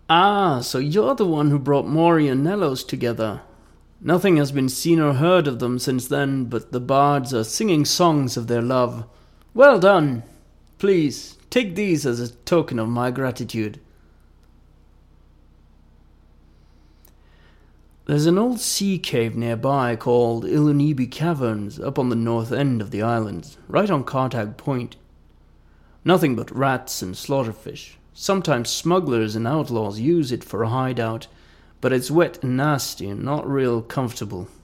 Ah, so you're the one who brought Mori and Nellos together. Nothing has been seen or heard of them since then, but the bards are singing songs of their love. Well done! Please, take these as a token of my gratitude. There's an old sea cave nearby called Ilunibi Caverns up on the north end of the island, right on Cartag Point. Nothing but rats and slaughterfish. Sometimes smugglers and outlaws use it for a hideout, but it's wet and nasty and not real comfortable.